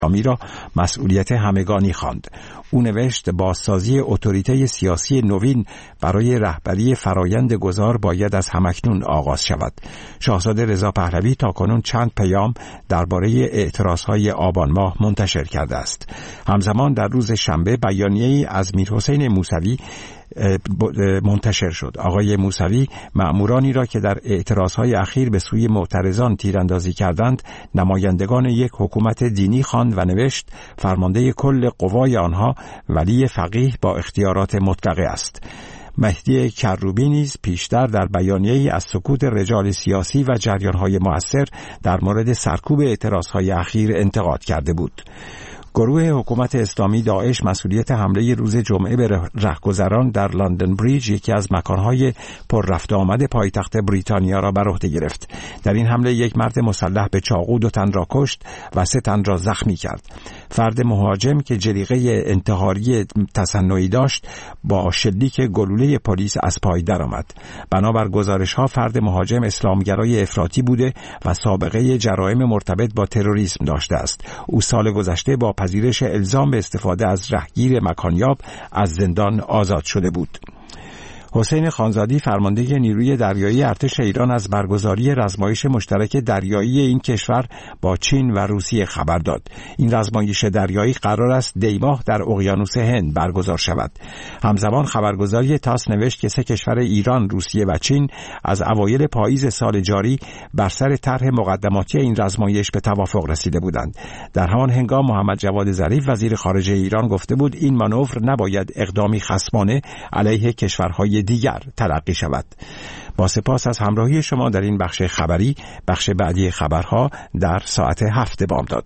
اسلامی را مسئولیت همگانی خواند. او نوشت بازسازی اتوریته سیاسی نوین برای رهبری فرایند گذار باید از همکنون آغاز شود. شاهزاده رضا پهلوی تاکنون چند پیام درباره اعتراضهای آبان ماه منتشر کرده است. همزمان در روز شنبه بیانیه‌ای از میرحسین موسوی منتشر شد. آقای موسوی مأمورانی را که در اعتراضهای اخیر به سوی معترضان تیراندازی کردند نمایندگان یک حکومت دینی خواند و نوشت فرمانده کل قوای آنها ولی فقیه با اختیارات مطلقه است. مهدی کروبی نیز پیشتر در بیانیه‌ای از سکوت رجال سیاسی و جریان‌های مؤثر در مورد سرکوب اعتراضهای اخیر انتقاد کرده بود. گروه حکومت اسلامی داعش مسئولیت حمله روز جمعه به رهگذران در لندن بریج، یکی از مکانهای پر رفت آمد پایتخت بریتانیا، را بر عهده گرفت. در این حمله یک مرد مسلح به چاقو 2 تن را کشت و 3 تن را زخمی کرد. فرد مهاجم که جلیقه انتحاری تصنعی داشت با شلیک گلوله پلیس از پای درآمد. بنابر گزارش‌ها فرد مهاجم اسلامگرای افراطی بوده و سابقه جرایم مرتبط با تروریسم داشته است. او سال گذشته با پذیرش الزام به استفاده از رهگیر مکانیاب از زندان آزاد شده بود. حسین خانزادی فرمانده نیروی دریایی ارتش ایران از برگزاری رزمایش مشترک دریایی این کشور با چین و روسیه خبر داد. این رزمایش دریایی قرار است دی‌ماه در اقیانوس هند برگزار شود. همزمان خبرگزاری تاس نوشت که 3 کشور ایران، روسیه و چین از اوایل پاییز سال جاری بر سر طرح مقدماتی این رزمایش به توافق رسیده بودند. در همان هنگام محمد جواد ظریف وزیر خارجه ایران گفته بود این مانور نباید اقدامی خصمانه علیه کشورهای دیگر تلقی شود. با سپاس از همراهی شما در این بخش خبری. بخش بعدی خبرها در ساعت 7 بامداد.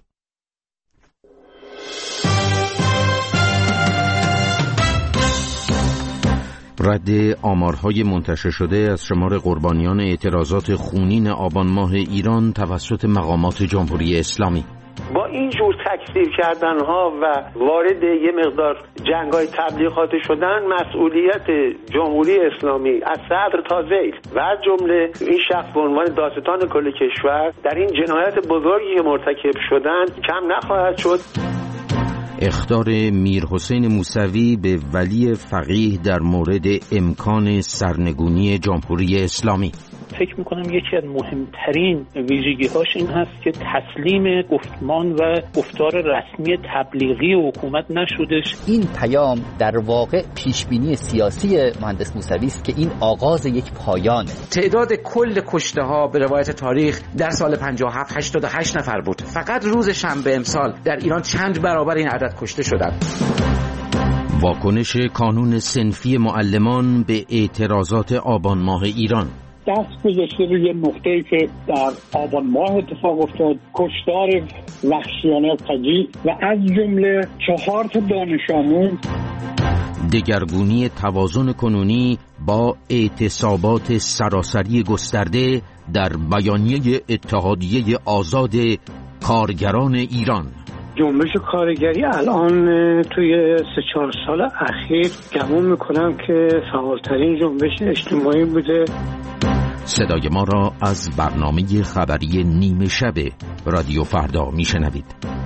رد آمارهای منتشر شده از شمار قربانیان اعتراضات خونین آبان ماه ایران توسط مقامات جمهوری اسلامی. با این جور تکثیر کردنها و وارد یه مقدار جنگ‌های تبلیغاتی شدن مسئولیت جمهوری اسلامی از صدر تا ذیل و از جمله این شخص به عنوان دادستان کل کشور در این جنایت بزرگی که مرتکب شدن کم نخواهد شد. اخطار میرحسین موسوی به ولی فقیه در مورد امکان سرنگونی جمهوری اسلامی. فکر میکنم یکی از مهمترین ویژگی‌هاش این هست که تسلیم گفتمان و گفتار رسمی تبلیغی حکومت نشدش. این پیام در واقع پیشبینی سیاسی مهندس موسوی است که این آغاز یک پایانه. تعداد کل کشته‌ها به روایت تاریخ در سال 57 88 نفر بود. فقط روز شنبه امسال در ایران چند برابر این عدد کشته شدند. واکنش کانون صنفی معلمان به اعتراضات آبان ماه ایران. دست گذاشته روی نقطه‌ای که در آبان ماه اتفاق افتاد، کشتار وحشیانه فجیع و از جمله 4 دانش آموز. دگرگونی توازن کنونی با اعتصابات سراسری گسترده در بیانیه اتحادیه آزاد کارگران ایران. جنبش کارگری الان توی 3-4 سال اخیر گمان میکنم که فعالترین جنبش اجتماعی بوده. صدای ما را از برنامه خبری نیمه شب رادیو فردا میشنوید.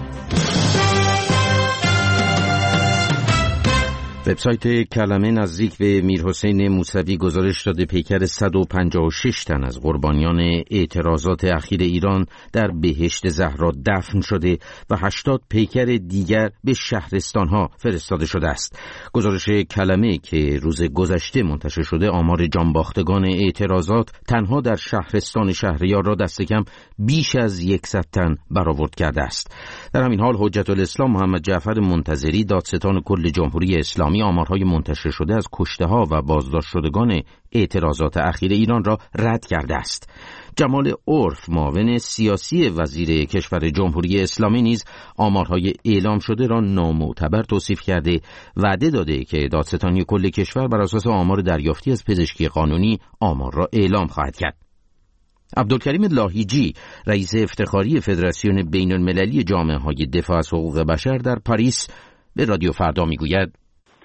وبسایت کلمه نزدیک به میرحسین موسوی گزارش داده پیکر 156 تن از قربانیان اعتراضات اخیر ایران در بهشت زهرا دفن شده و 80 پیکر دیگر به شهرستانها فرستاده شده است. گزارش کلمه که روز گذشته منتشر شده آمار جانباختگان اعتراضات تنها در شهرستان شهریار را دست کم بیش از 100 تن برآورد کرده است. در همین حال حجت الاسلام محمد جعفر منتظری دادستان کل جمهوری اسلامی آمارهای منتشر شده از کشته‌ها و بازداشت شدگان اعتراضات اخیر ایران را رد کرده است. جمال عرف معاون سیاسی وزیر کشور جمهوری اسلامی نیز آمارهای اعلام شده را نامعتبر توصیف کرده وعده داده که دادستانی کل کشور بر اساس آمار دریافتی از پزشکی قانونی آمار را اعلام خواهد کرد. عبدالکریم لاهیجی رئیس افتخاری فدراسیون بین المللی جامعه‌های دفاع از حقوق بشر در پاریس به رادیو فردا میگوید ببینید 2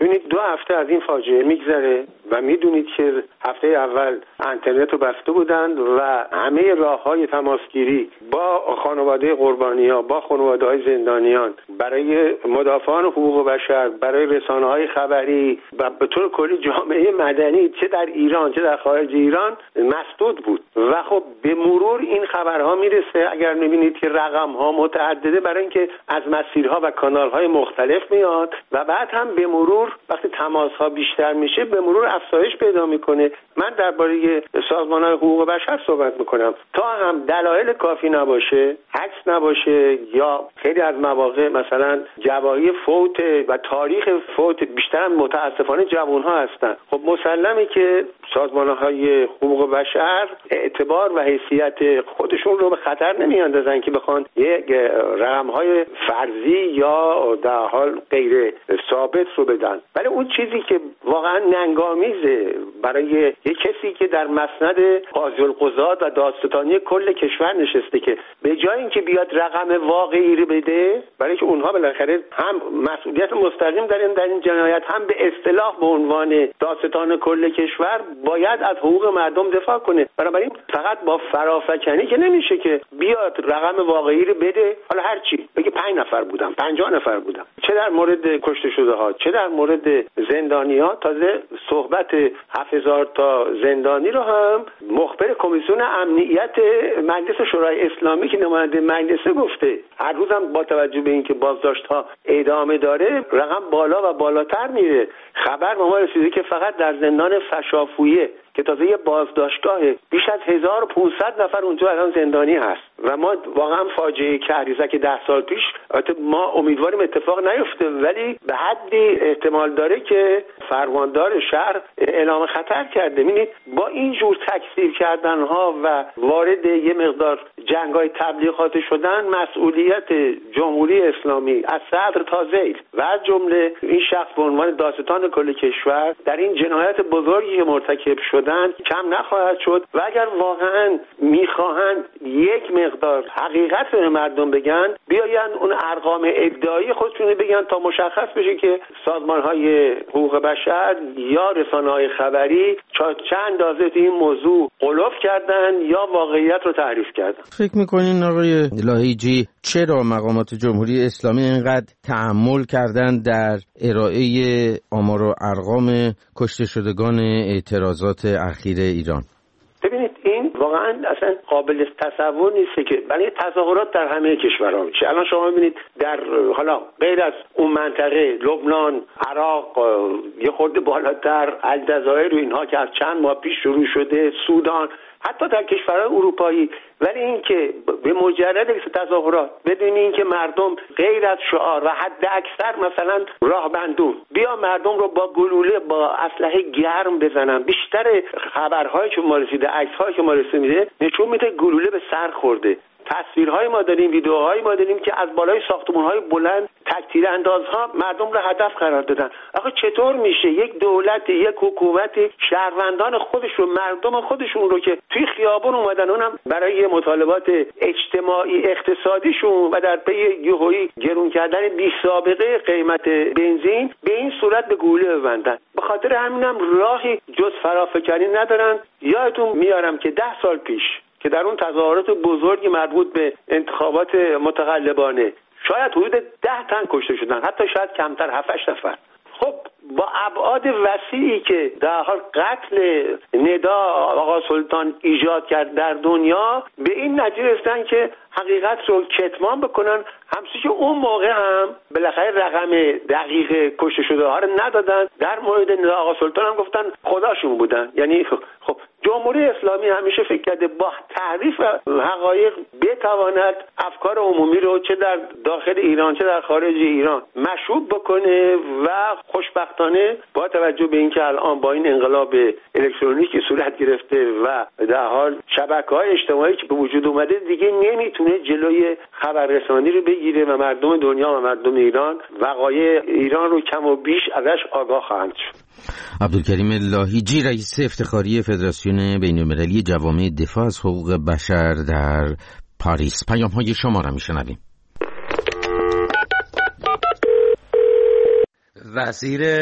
هفته از این فاجعه میگذره و میدونید که هفته اول اینترنت رو بسته بودند و همه راه‌های تماسگیری با خانواده قربانی‌ها، با خانواده‌های زندانیان، برای مدافعان حقوق بشر، برای رسانه‌های خبری و به طور کلی جامعه مدنی چه در ایران چه در خارج ایران مسدود بود و خب به مرور این خبرها میرسه. اگر می‌بینید که رقم‌ها متعدده برای اینکه از مسیرها و کانال‌های مختلف میاد و بعد هم به مرور وقتی تماس‌ها بیشتر میشه به مرور افزایش پیدا میکنه. من درباره سازمان‌های حقوق بشر صحبت میکنم. تا هم دلایل کافی نباشه، عکس نباشه یا خیلی از مواقع مثلا گواهی فوت و تاریخ فوت بیشتر هم متاسفانه جوان‌ها هستن. خب مسلمه که سازمان‌های حقوق بشر اعتبار و حیثیت خودشون رو به خطر نمیاندازن که بخوان یک رقم‌های فرضی یا در حال غیر ثابت رو بدن. ولی اون چیزی که واقعا ننگامیزه برای یک کسی که در مسند قاضی القضات و دادستانی کل کشور نشسته که به جای اینکه بیاد رقم واقعی رو بده، برای که اونها بالاخره هم مسئولیت مستقیم دارن در این جنایت، هم به اصطلاح به عنوان دادستان کل کشور باید از حقوق مردم دفاع کنه. بنابراین فقط با فرافکنی که نمیشه که بیاد رقم واقعی رو بده. حالا هر چی بگه 5 نفر بودن، 50 نفر بودن، چه در مورد کشته شده ها چه در مورد زندانی ها. تازه صحبت 7000 تا زندانی رو هم مخبر کمیسیون امنیت مجلس شورای اسلامی که نماینده مجلس گفته. هر روزم با توجه به اینکه بازداشت ها ادامه داره رقم بالا و بالاتر میره. خبر به ما رسیده که فقط در زندان فشافویه که تازه یه بازداشتگاه بیش از 1500 نفر اونجا الان زندانی هست و ما واقعا فاجعه کهریزک 10 سال پیش ما امیدواریم اتفاق نیفته، ولی به حدی احتمال داره که فرماندار شهر اعلام خطر کرده. ببینید با این جور تکثیر کردن ها و وارد یه مقدار جنگ‌های تبلیغات شدن مسئولیت جمهوری اسلامی از صدر تا ذیل و از جمله این شخص به عنوان دادستان کل کشور در این جنایت بزرگی که مرتکب شدن کم نخواهد شد و اگر واقعا میخواهند یک مقدار حقیقت به مردم بگن بیاین اون ارقام ادعایی خودشون بگن تا مشخص بشه که سازمان‌های حقوق بشر یا رسانه‌های خبری چه اندازه این موضوع غلوف کردن یا واقعیت رو تحریف کردن. فکر می‌کنین آقای لاهیجی چرا مقامات جمهوری اسلامی اینقدر تأمل کردن در ارائه آمار و ارقام کشته شدگان اعتراضات اخیر ایران؟ ببینید این واقعا اصلا قابل تصور نیست که برای تظاهرات در همه کشورها میشه. الان شما ببینید در حالا غیر از اون منطقه لبنان، عراق، یه خورده بالاتر الجزایر و اینها که از چند ماه پیش شروع شده، سودان، حتی در کشورهای اروپایی، ولی این که به مجرد تظاهرات بدون این که مردم غیر از شعار و حد اکثر مثلا راه بندون بیا مردم رو با گلوله با اسلحه گرم بزنن، بیشتر خبرهایی که ما رسیده، عکس‌هایی که ما رسیده نشون میده گلوله به سر خورده. تصویرهای ما داریم، ویدیوهای ما داریم که از بالای ساختمان‌های بلند تک‌تیر اندازها مردم رو هدف قرار دادن. آخه چطور میشه یک دولت، یک حکومت شهروندان خودش رو، مردم خودشون رو که توی خیابون اومدن اونم برای مطالبات اجتماعی اقتصادیشون و در پی یهویی گرون کردن بی سابقه قیمت بنزین به این صورت به گلوله ببندن؟ به خاطر همینم راهی جز فرافکنی ندارن. یادتون میارم که 10 سال پیش که در اون تظاهرات بزرگی مربوط به انتخابات متقلبانه شاید حدود 10 تن کشته شدن، حتی شاید کمتر 7-8 نفر. خب با ابعاد وسیعی که در حال قتل ندا آقا سلطان ایجاد کرد در دنیا به این نتیجه رسیدن که حقیقت رو کتمان بکنن. همچنین که اون موقع هم بالاخره رقم دقیق کشته شده ها رو ندادن. در مورد ندا آقا سلطان هم گفتن خداشون بودن. یعنی خب جمهوری اسلامی همیشه فکر کرده با تعریف حقایق بتواند افکار عمومی رو چه در داخل ایران چه در خارج ایران مشوب بکنه و خوشبختانه با توجه به اینکه الان با این انقلاب الکترونیکی صورت گرفته و در حال شبکه‌های اجتماعی که به وجود اومده دیگه نمیتونه جلوی خبررسانی رو بگیره و مردم دنیا و مردم ایران وقایع ایران رو کم و بیش ازش آگاه خواهند شد. عبدالکریم لاهیجی رئیس افتخاری فدراسیون بین‌المللی جوامع دفاع از حقوق بشر در پاریس. پیام‌های شما را می‌شنویم. وزیر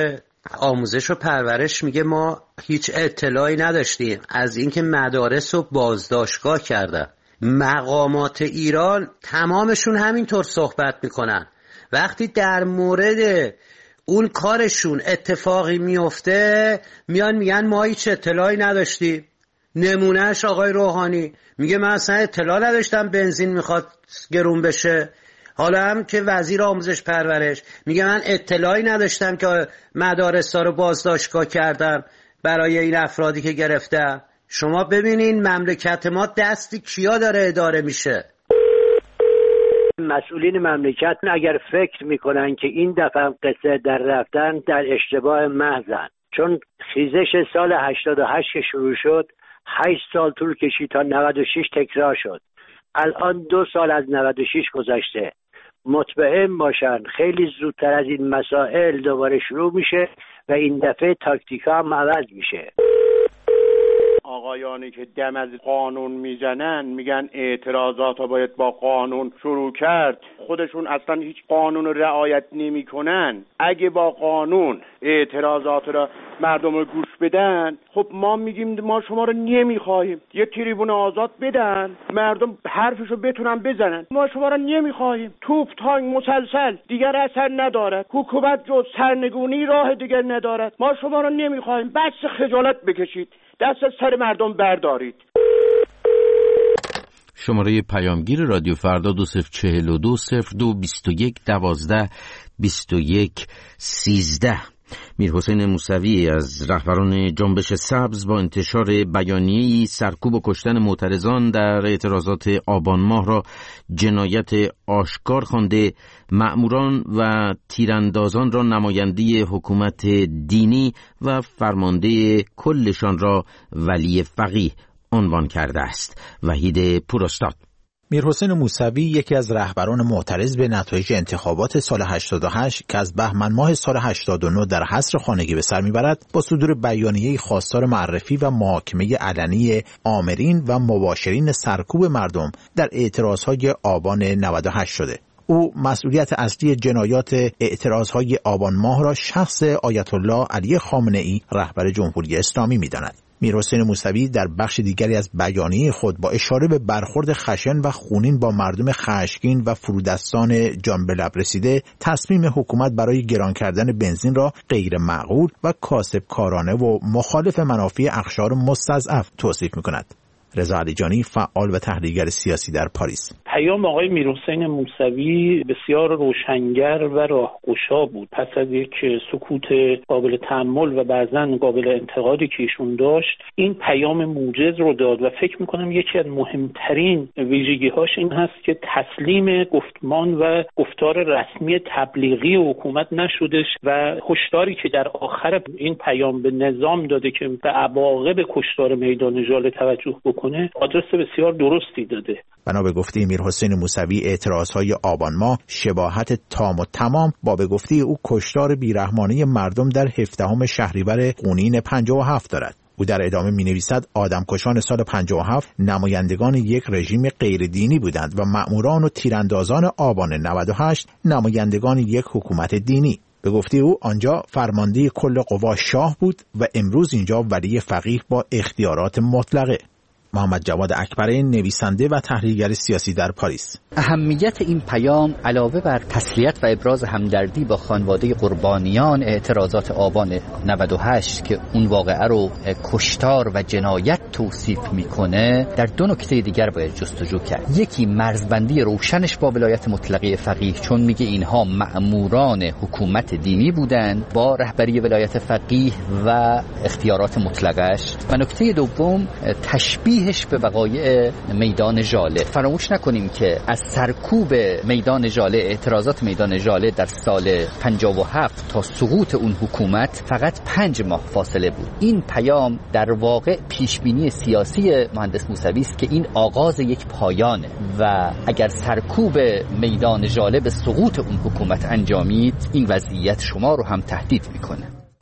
آموزش و پرورش میگه ما هیچ اطلاعی نداشتیم از اینکه مدارس رو بازداشتگاه کردن. مقامات ایران تمامشون همینطور صحبت میکنن. وقتی در مورد اون کارشون اتفاقی میفته میان میگن ما هیچ اطلاعی نداشتیم. نمونهش آقای روحانی میگه من اصلا اطلاع نداشتم بنزین میخواد گرون بشه. حالا هم که وزیر آموزش پرورش میگه من اطلاعی نداشتم که مدارس‌ها رو بازداشتگاه کردم برای این افرادی که گرفتم. شما ببینین مملکت ما دستی کیا داره اداره میشه. مسئولین مملکت اگر فکر میکنن که این دفعه قصه در رفتن در اشتباه محضن، چون خیزش سال 88 که شروع شد 8 سال طول کشید تا 96 تکرار شد. الان 2 سال از 96 گذشته. مطمئن باشن خیلی زودتر از این مسائل دوباره شروع میشه و این دفعه تاکتیکا هم عوض میشه. آقایانی که دم از قانون میزنن میگن اعتراضات رو باید با قانون شروع کرد، خودشون اصلا هیچ قانون رو رعایت نمیکنن. اگه با قانون اعتراضات رو مردم رو گوش بدن، خب ما میگیم ما شما رو نمیخواهیم، یه تریبون آزاد بدن مردم حرفشو بتونن بزنن. ما شما رو نمیخواهیم، توپ تانک مسلسل دیگر اثر ندارد، حکومت جز سرنگونی راه دیگر ندارد. ما شما رو نمیخواهیم، بس خجالت بکشید، دست از سر مردم بردارید. شماره پیامگیر رادیو فردا 2042 02 21 12 21 13. میرحسین موسوی از رهبران جنبش سبز با انتشار بیانیه‌ای سرکوب و کشتن معترضان در اعتراضات آبان ماه را جنایت آشکار خوانده، مأموران و تیراندازان را نماینده حکومت دینی و فرمانده کلشان را ولی فقیه عنوان کرده است. وحید پوراستاد. میرحسین موسوی یکی از رهبران معترض به نتایج انتخابات سال 88 که از بهمن ماه سال 89 در حصر خانگی به سر میبرد، با صدور بیانیه‌ای خواستار معرفی و محاکمه علنی آمرین و مباشرین سرکوب مردم در اعتراضهای آبان 98 شده. او مسئولیت اصلی جنایات اعتراضهای آبان ماه را شخص آیت الله علی خامنه‌ای رهبر جمهوری اسلامی می‌داند. میرحسین موسوی در بخش دیگری از بیانیه خود با اشاره به برخورد خشن و خونین با مردم خشمگین و فرودستان جان به لب رسیده، تصمیم حکومت برای گران کردن بنزین را غیر معقول و کاسبکارانه و مخالف منافع اقشار مستضعف توصیف می‌کند. رضا علیجانی، فعال و تحلیلگر سیاسی در پاریس. پیام آقای میرحسین موسوی بسیار روشنگر و راهگشا بود. پس از یک سکوت قابل تأمل و بعضاً قابل انتقادی که ایشون داشت، این پیام موجز رو داد و فکر می‌کنم یکی از مهمترین ویژگی‌هاش این هست که تسلیم گفتمان و گفتار رسمی تبلیغی حکومت نشدش و هشداری که در آخر این پیام به نظام داده که به عواقب کشتار میدان ژاله توجه بکنه، آدرس بسیار درستی داده. بنا به گفته میرحسین موسوی، اعتراضهای آبان ماه شباهت تام و تمام با به گفته او کشتار بیرحمانه مردم در 17 شهریور خونین 57 دارد. او در ادامه می‌نویسد آدمکشان سال 57 نمایندگان یک رژیم غیر دینی بودند و مأموران و تیراندازان آبان 98 نمایندگان یک حکومت دینی. به گفته او آنجا فرمانده کل قوا شاه بود و امروز اینجا ولی فقیه با اختیارات مطلقه. محمد جواد اکبرین، نویسنده و تحلیلگر سیاسی در پاریس. اهمیت این پیام علاوه بر تسلیت و ابراز همدردی با خانواده قربانیان اعتراضات آبان 98 که اون واقعه رو کشتار و جنایت توصیف میکنه، در 2 نکته دیگر باید جستجو کرد. یکی مرزبندی روشنش با ولایت مطلقه فقیه، چون میگه اینها مأموران حکومت دینی بودند با رهبری ولایت فقیه و اختیارات مطلقش. و نکته دوم تشبیه به وقایع میدان ژاله. فراموش نکنیم که از سرکوب میدان ژاله، اعتراضات میدان ژاله در سال 57 تا سقوط اون حکومت فقط 5 ماه فاصله بود. این پیام در واقع پیشبینی سیاسی مهندس موسوی است که این آغاز یک پایانه و اگر سرکوب میدان ژاله به سقوط اون حکومت انجامید، این وضعیت شما رو هم تهدید میکنه.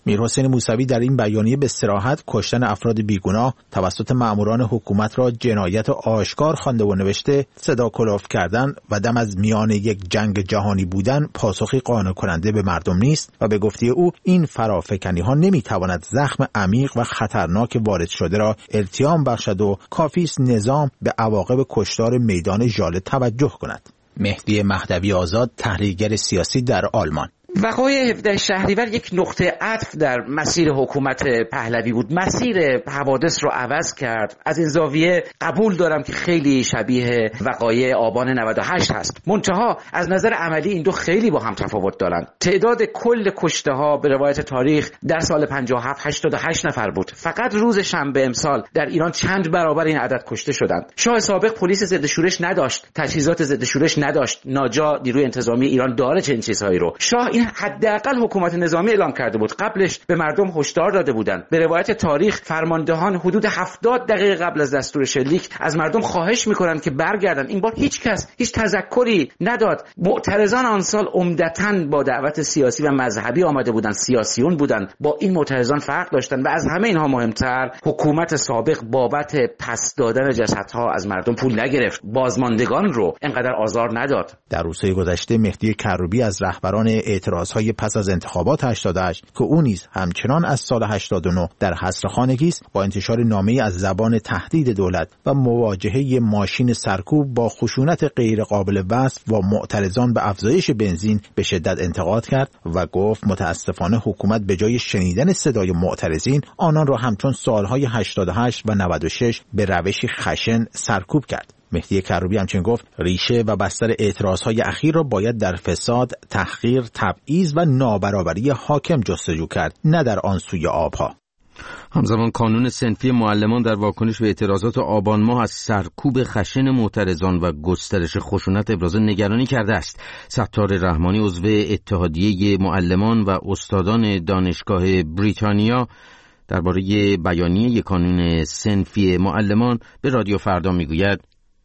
میرحسین موسوی در این بیانیه به صراحت کشتن افراد بیگناه توسط مأموران حکومت را جنایت آشکار خوانده و نوشته صدا کلوف کردن و دم از میان یک جنگ جهانی بودن پاسخی قانع کننده به مردم نیست و به گفته او این فرافکنی ها نمیتواند زخم عمیق و خطرناک وارد شده را التیام بخشد و کافی است نظام به عواقب کشتار میدان ژاله توجه کند. مهدی مهدوی آزاد، تحلیلگر سیاسی در آلمان: وقایع 17 شهریور یک نقطه عطف در مسیر حکومت پهلوی بود. مسیر حوادث رو عوض کرد. از این زاویه قبول دارم که خیلی شبیه وقایع آبان 98 هست. منتها از نظر عملی این دو خیلی با هم تفاوت دارن. تعداد کل کشته ها به روایت تاریخ در سال 57 88 نفر بود. فقط روز شنبه امسال در ایران چند برابر این عدد کشته شدند. شاه سابق پلیس ضد شورش نداشت، تجهیزات ضد شورش نداشت. ناجا نیروی انتظامی ایران داره چنین چیزهایی رو. شاه این حداقل حکومت نظامی اعلام کرده بود. قبلش به مردم هشدار داده بودند. به روایت تاریخ فرماندهان حدود 70 دقیقه قبل از دستور شلیک از مردم خواهش میکنن که برگردن. این بار هیچ کس هیچ تذکری نداد. معترضان آن سال عمدتاً با دعوت سیاسی و مذهبی آمده بودند، سیاسیون بودند، با این معترضان فرق داشتن و از همه اینها مهمتر حکومت سابق بابت پس دادن جسدها از مردم پول نگرفت. بازماندگان رو انقدر آزار نداد. در روزهای گذشته مهدی کروبی از رهبران اعتراضهای پس از انتخابات 88 که او نیز همچنان از سال 89 در حصر خانگی است، با انتشار نامه‌ای از زبان تهدید دولت و مواجهه ماشین سرکوب با خشونت غیر قابل وصف و معترضان به افزایش بنزین به شدت انتقاد کرد و گفت متاسفانه حکومت به جای شنیدن صدای معترضین آنان را همچون سالهای 88 و 96 به روشی خشن سرکوب کرد. مهدی کروبی همچنین گفت ریشه و بستر اعتراضهای اخیر را باید در فساد، تحقیر، تبعیض و نابرابری حاکم جستجو کرد، نه در آن سوی آبها. همزمان کانون صنفی معلمان در واکنش به اعتراضات آبان ماه از سرکوب خشن معترضان و گسترش خشونت ابراز نگرانی کرده است. ستار رحمانی عضو اتحادیه معلمان و استادان دانشگاه بریتانیا درباره بیانیه کانون صنفی معلمان به رادیو فردا میگوید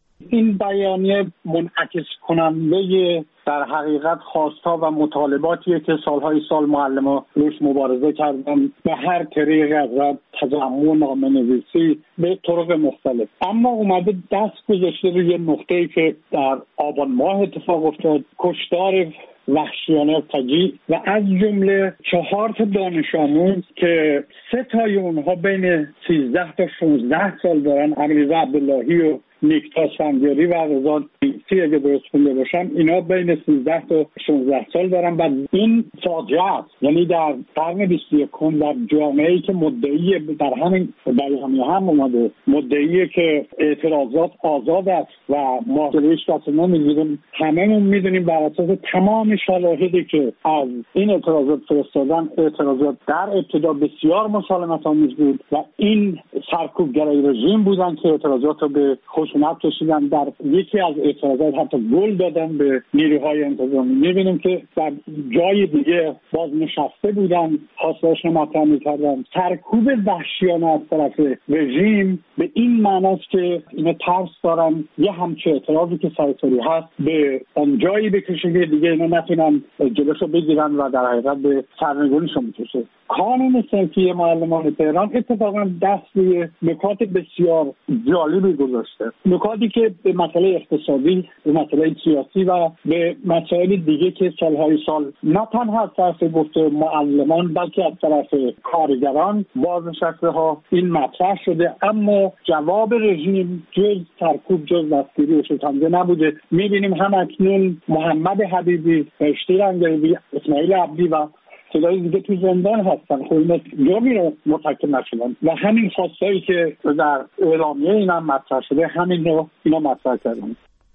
این بیانیه منعکس کننده در حقیقت خواستها و مطالباتیه که سالهای سال معلمان روش مبارزه کردن به هر طریق از تجمع، نامه‌نویسی، به طرق مختلف. اما اومده دست گذاشته روی نقطه‌ای که در آبان ماه اتفاق افتاد، کشتار وحشیانه فجیع و از جمله 4 دانش آموز که 3 تای اونها بین 13 تا 16 سال دارن، امیررضا عبداللهی و نیکتا سفندیاری و رضا دیسی اگه درست خونده باشم، اینا بین 13 تا 16 سال دارن و این فاجعه است. یعنی در قرن 21 در جامعه‌ای که مدعی، در همین بیانیه هم اومده مدعیه که اعتراضات آزاد است و ما جلویش دست نمیگیریم، هممون میدونیم بر اساس تمام شواهدی که از این اعتراضات فرستادن، اعتراضات در ابتدا بسیار مسالمت آمیز بود و این سرکوبگرای رژیم بودن که اعتراضات رو به خشونت کشیدن. در یکی از اعتراضات حتی گل دادن به نیروهای انتظامی. می‌بینیم که در جای دیگه باز نشسته بودن، خواستهاش رو مطرح می‌کردن. سرکوب وحشیانه از طرف رژیم به این معناست که اینا ترس دارن یه همچه اعتراضی که سراسری هست به اون جایی بکشه که دیگه اینا نتونن جلوشو بگیرن و در حقیقت به سرنگونیشون می‌کشه. کانون صنفی معلمان تهران اتفاقا دست روی نکات بسیار جالبی گذاشته، نکاتی که به مسئله اقتصادی، به مسئله سیاسی و به مسائل دیگه که سالهای سال نه تنها از طرف گفته معلمان بلکه از طرف کارگران، بازنشسته ها این مطرح شده، اما جواب رژیم جز سرکوب، جز دستگیری و شکنجه نبوده. می‌بینیم هم اکنون محمد حبیبی، رشتی رنگریزی، اسماعیل عبدی و تعدادی دیگه تو زندان هستن، خب اینا جرمی رو مرتکب نشدن و همین خواستایی که در اعلامیه اینا مطرح شده همین رو اینا مطرح کردن.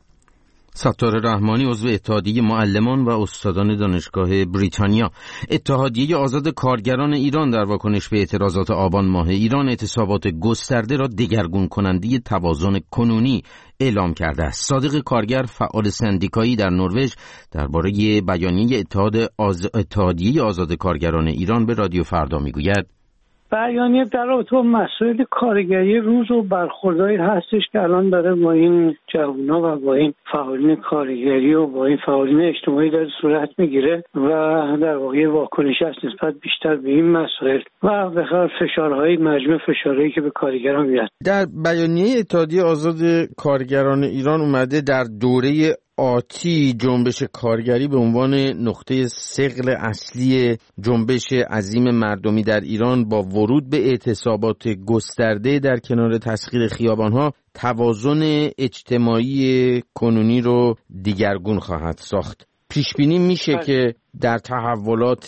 ستار رحمانی عضو اتحادیه معلمان و استادان دانشگاه بریتانیا. اتحادیه آزاد کارگران ایران در واکنش به اعتراضات آبان ماه ایران اعتصابات گسترده را دگرگون کننده توازن کنونی اعلام کرده است. صادق کارگر، فعال سندیکایی در نروژ، درباره بیانیه اتحادیه آزاد کارگران ایران به رادیو فردا میگوید بیانیه در رابطه با مسائل کارگری روز و برخوردایی هستش که الان داره با این جوونا و با این فعالین کارگری و با این فعالین اجتماعی داره صورت میگیره و در واقع واکنش است نسبت بیشتر به این مسائل و به خاطر فشارهای مجموع فشارهایی که به کارگران میاد. در بیانیه اتحادیه آزاد کارگران ایران اومده در دوره آتی جنبش کارگری به عنوان نقطه ثقل اصلی جنبش عظیم مردمی در ایران با ورود به اعتصابات گسترده در کنار تسخیر خیابانها توازن اجتماعی کنونی رو دیگرگون خواهد ساخت. پیش بینی میشه که در تحولات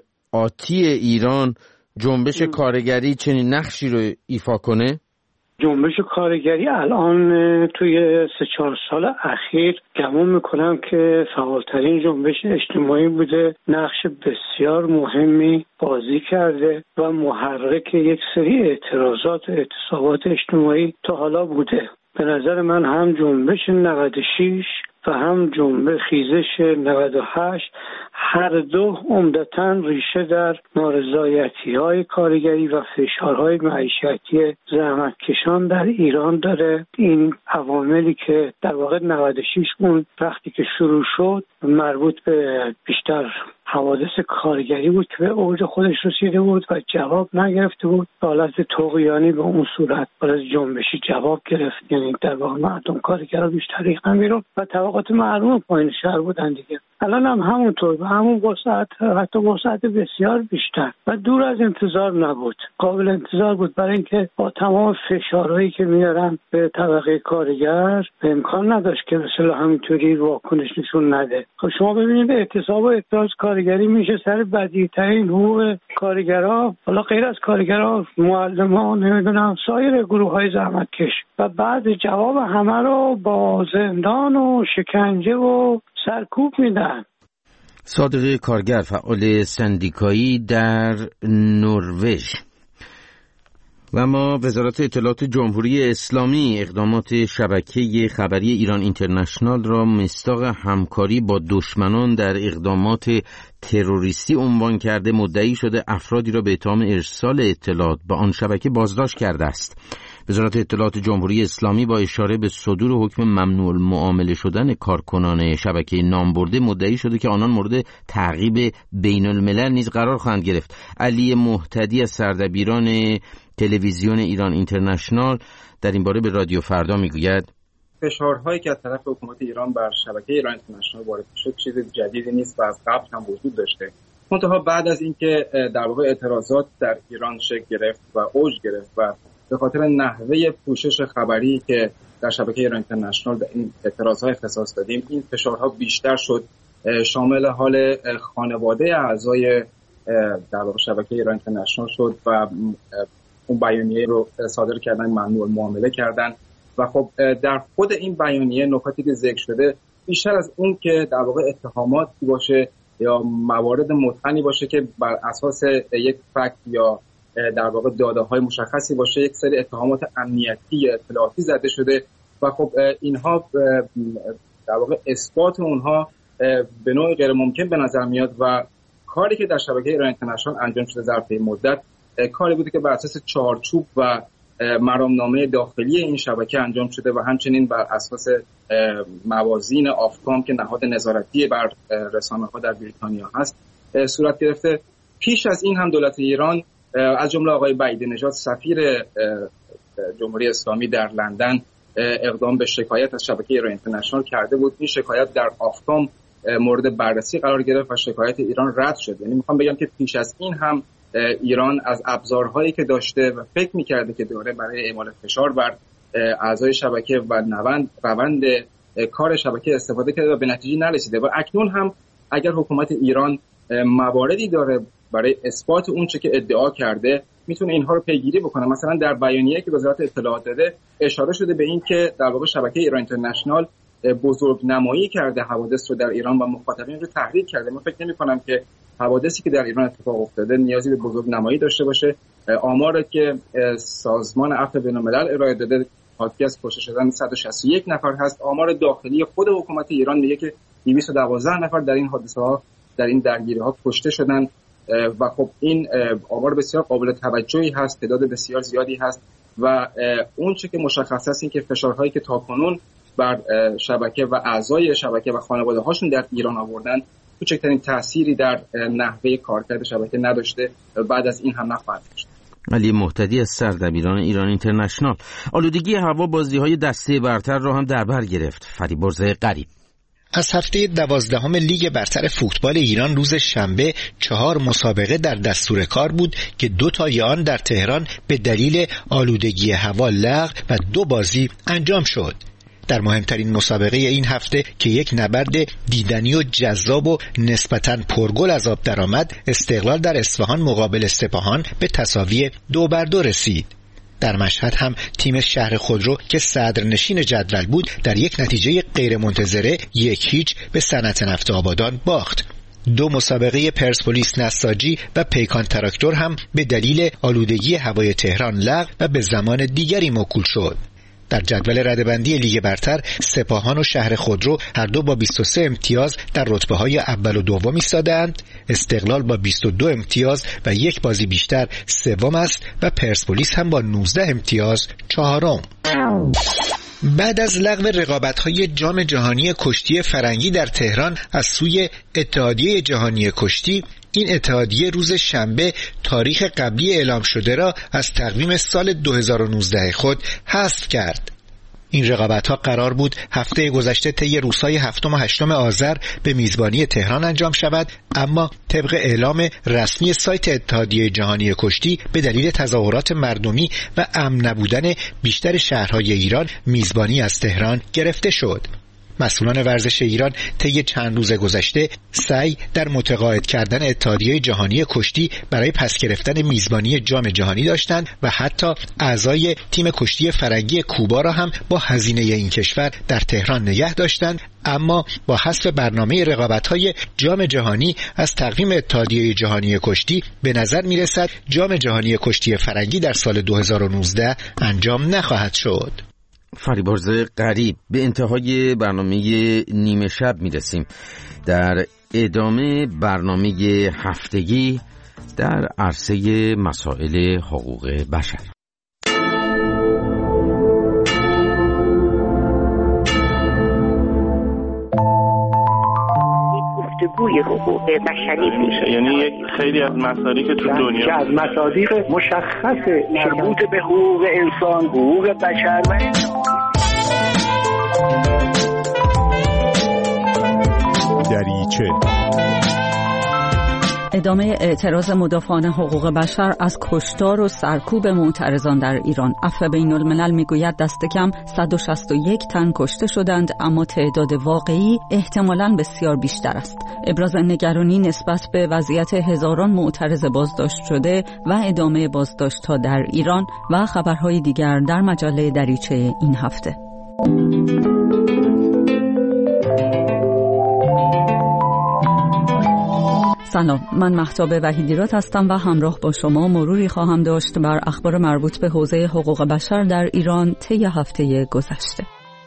آتی ایران جنبش کارگری چنین نقشی رو ایفا کنه؟ جنبش کارگری الان توی 3-4 سال اخیر گمان میکنم که فعالترین جنبش اجتماعی بوده، نقش بسیار مهمی بازی کرده و محرک یک سری اعتراضات و اعتصابات اجتماعی تا حالا بوده. به نظر من هم جنبش 96 و هم جنبش خیزش 98 هر دو عمدتاً ریشه در نارضایتی‌های کارگری و فشارهای معیشتی زحمتکشان در ایران داره. این عواملی که در واقع 96 اون وقتی که شروع شد مربوط به بیشتر حوادث کارگری بود که به اوج خودش رسیده بود و جواب نگرفته بود. حالت طغیانی به اون صورت از جنبشی جواب گرفت، یعنی در واقع مردم کارگرها بیشتر ریختن بیرون و طبقات معلوم پایین شهر بودن دیگه. الان هم همونطور و همون وسعت، حتی وسعت بسیار بیشتر و دور از انتظار نبود، قابل انتظار بود، برای اینکه با تمام فشارهایی که میارن به طبقه کارگر امکان نداشت که مثلا همینطوری واکنش نشون نده. خب شما ببینید اعتصاب و اعتراض کارگری میشه سر بدیه‌ترین حقوق کارگرها، حالا غیر از کارگرها، معلمان، نمیدونم سایر گروه‌های زحمتکش، و بعد جواب همه رو با زندان و شکنجه و سرکوب میدن. صادق کارگر، فعال سندیکایی در نروژ. و ما وزارت اطلاعات جمهوری اسلامی اقدامات شبکه خبری ایران اینترنشنال را مصداق همکاری با دشمنان در اقدامات تروریستی عنوان کرده مدعی شده افرادی را به اتهام ارسال اطلاعات به آن شبکه بازداشت کرده است. وزارت اطلاعات جمهوری اسلامی با اشاره به صدور حکم ممنوع المعامله شدن کارکنان شبکه نامبرده مدعی شده که آنان مورد تعقیب بین الملل نیز قرار خواهند گرفت. علی مهتدی از سردبیران تلویزیون ایران اینترنشنال در این باره به رادیو فردا میگوید فشارهایی که از طرف حکومت ایران بر شبکه ایران اینترنشنال وارد شد چیز جدیدی نیست و از قبل هم وجود داشته. منتها بعد از اینکه در واقع اعتراضات در ایران شکل گرفت و اوج گرفت و به خاطر نحوه پوشش خبری که در شبکه ایران اینترنشنال به این اعتراضهای اختصاص دادیم، این فشارها بیشتر شد، شامل حال خانواده اعضای در واقع شبکه ایران اینترنشنال شد و اون بیانیه رو صادر کردن، ممنوع المعامله کردن. و خب در خود این بیانیه نکاتی که ذکر شده بیشتر از اون که در واقع اتهاماتی باشه یا موارد متقنی باشه که بر اساس یک فکت یا در واقع داده‌های مشخصی باشه، یک سری اتهامات امنیتی یا اطلاعاتی زده شده و خب اینها در واقع اثبات اونها به نوعی غیر ممکن به نظر میاد و کاری که در شبکه ایران اینترنشنال انجام شده ظرف مدت کاری بوده که بر اساس چارچوب و مرامنامه داخلی این شبکه انجام شده و همچنین بر اساس موازین آفکام که نهاد نظارتی بر رسانه‌ها در بریتانیا هست صورت گرفته. پیش از این هم دولت ایران از جمله آقای بعید نژاد سفیر جمهوری اسلامی در لندن اقدام به شکایت از شبکه ایران اینترنشنال کرده بود. این شکایت در آفکام مورد بررسی قرار گرفت و شکایت ایران رد شد. یعنی میخوام بگم که پیش از این هم ایران از ابزارهایی که داشته و فکر میکرده که داره برای اعمال فشار بر اعضای شبکه و روند کار شبکه استفاده کرده و به نتیجه نرسیده و اکنون هم اگر حکومت ایران مواردی داره برای اثبات اون چه که ادعا کرده میتونه اینها رو پیگیری بکنه. مثلا در بیانیه که وزارت اطلاعات داده اشاره شده به این که در واقع شبکه ایران اینترنشنال بزرگ نمایی کرده حوادث رو در ایران و مخاطبین رو تحریک کرده. من فکر نمی‌کنم که حوادثی که در ایران اتفاق افتاده نیازی به بزرگ نمایی داشته باشه. آماری که سازمان عفو بین‌الملل ارائه داده حاکی از کشته شدن 161 نفر هست. آمار داخلی خود حکومت ایران میگه که 212 نفر در این حادثه‌ها، در این درگیری‌ها کشته شدن و خب این آمار بسیار قابل توجهی هست، تعداد بسیار زیادی هست و اون چه که مشخص است این که فشارهایی که تاکنون بر شبکه و اعضای شبکه و خانواده هاشون در ایران آوردن کوچکترین تأثیری در نحوه کارکرد شبکه نداشته و بعد از این هم نخواهد داشت. علی مهتدی از سردبیران ایران اینترنشنال. آلودگی هوا بازی‌های دسته برتر را هم در بر گرفت. فریبرز غریب. از هفته 12 لیگ برتر فوتبال ایران روز شنبه 4 مسابقه در دستور کار بود که 2 تای آن در تهران به دلیل آلودگی هوا لغو و 2 بازی انجام شد. در مهمترین مسابقه این هفته که یک نبرد دیدنی و جذاب و نسبتاً پرگل از آب درآمد، استقلال در اصفهان مقابل سپاهان به تساوی 2-2 رسید. در مشهد هم تیم شهر خودرو که صدرنشین جدول بود در یک نتیجه غیرمنتظره 1-0 به صنعت نفت آبادان باخت. 2 مسابقه پرسپولیس نساجی و پیکان تراکتور هم به دلیل آلودگی هوای تهران لغو و به زمان دیگری موکول شد. در جدول رده‌بندی لیگ برتر سپاهان و شهر خودرو هر دو با 23 امتیاز در رتبه‌های اول و دوم ایستاده‌اند. استقلال با 22 امتیاز و 1 بازی بیشتر سوم است و پرسپولیس هم با 19 امتیاز چهارم. بعد از لغو رقابت‌های جام جهانی کشتی فرنگی در تهران از سوی اتحادیه جهانی کشتی، این اتحادیه روز شنبه تاریخ قبلی اعلام شده را از تقویم سال 2019 خود حذف کرد. این رقابت‌ها قرار بود هفته گذشته طی روزهای 7 و 8 آذر به میزبانی تهران انجام شود، اما طبق اعلام رسمی سایت اتحادیه جهانی کشتی به دلیل تظاهرات مردمی و امن نبودن بیشتر شهرهای ایران میزبانی از تهران گرفته شد. مسئولان ورزش ایران طی چند روز گذشته سعی در متقاعد کردن اتحادیه جهانی کشتی برای پس گرفتن میزبانی جام جهانی داشتند و حتی اعضای تیم کشتی فرنگی کوبا را هم با هزینه این کشور در تهران نگه داشتند، اما با حذف برنامه رقابت‌های جام جهانی از تقویم اتحادیه جهانی کشتی به نظر می‌رسد جام جهانی کشتی فرنگی در سال 2019 انجام نخواهد شد. فریبرز غریب. به انتهای برنامه نیمه شب میرسیم. در ادامه برنامه هفتگی در عرصه مسائل حقوق بشر. گفتگوی حقوق بشری میشه، یعنی یک خیلی از مصادیق که تو دنیا از مصادیق مشخص مربوط به حقوق انسان، حقوق بشر و دریچه. ادامه اعتراض مدافعان حقوق بشر از کشتار و سرکوب معترضان در ایران. عفو بین الملل میگوید دست کم 161 تن کشته شدند، اما تعداد واقعی احتمالاً بسیار بیشتر است. ابراز نگرانی نسبت به وضعیت هزاران معترض بازداشت شده و ادامه بازداشت‌ها در ایران و خبرهای دیگر در مجله دریچه این هفته. سلام، من مهتاب وحیدیراد هستم و همراه با شما مروری خواهم داشت بر اخبار مربوط به حوزه حقوق بشر در ایران طی هفته گذشته.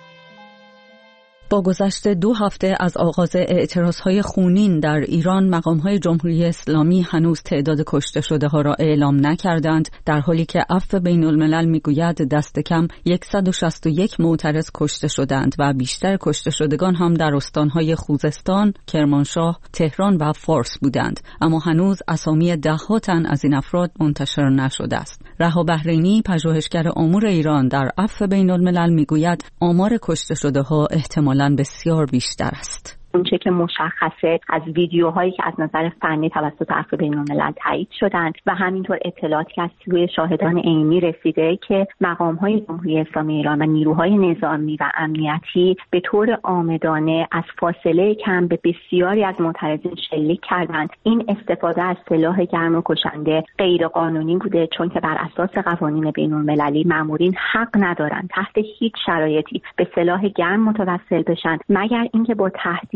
با گذشت 2 هفته از آغاز اعتراضهای خونین در ایران، مقام‌های جمهوری اسلامی هنوز تعداد کشته شده ها را اعلام نکردند، در حالی که عفو بین الملل میگوید دست کم 161 معترض کشته شدند و بیشتر کشته شدگان هم در استانهای خوزستان، کرمانشاه، تهران و فارس بودند، اما هنوز اسامی 10 تن از این افراد منتشر نشده است. رها بحرینی، پژوهشگر امور ایران در عفو بین الملل میگوید آمار کشته شده ها احتمالاً بسیار بیشتر است. اونچه که مشخصه از ویدیوهایی که از نظر فنی توسط عفو بین الملل تایید شدند و همینطور اطلاعاتی که از سوی شاهدان عینی رسیده که مقام‌های جمهوری اسلامی ایران و نیروهای نظامی و امنیتی به طور عامدانه از فاصله کم به بسیاری از معترضین شلیک کردند. این استفاده از سلاح گرم و کشنده غیر قانونی بوده، چون که بر اساس قوانین بین المللی مامورین حق ندارند تحت هیچ شرایطی به سلاح گرم متوسل بشن مگر اینکه با تهدید